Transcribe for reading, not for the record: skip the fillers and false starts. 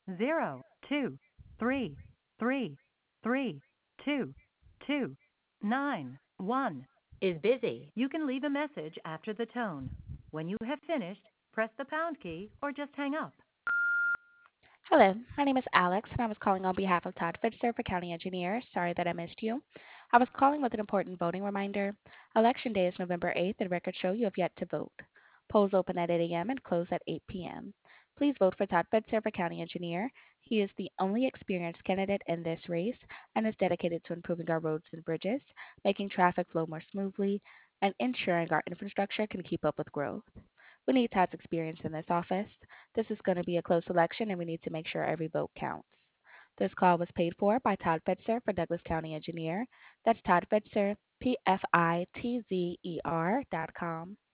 023333291 is busy. You can leave a message after the tone. When you have finished, press the pound key or just hang up. Hello, my name is Alex, and I was calling on behalf of Todd Fitzer for County Engineer. Sorry that I missed you. I was calling with an important voting reminder. Election Day is November 8th, and records show you have yet to vote. Polls open at 8 a.m. and close at 8 p.m. Please vote for Todd Fitzer for County Engineer. He is the only experienced candidate in this race and is dedicated to improving our roads and bridges, making traffic flow more smoothly, and ensuring our infrastructure can keep up with growth. We need Todd's experience in this office. This is going to be a close election, and we need to make sure every vote counts. This call was paid for by Todd Fitzer for Douglas County Engineer. That's Todd Fitzer, PFITZER.com.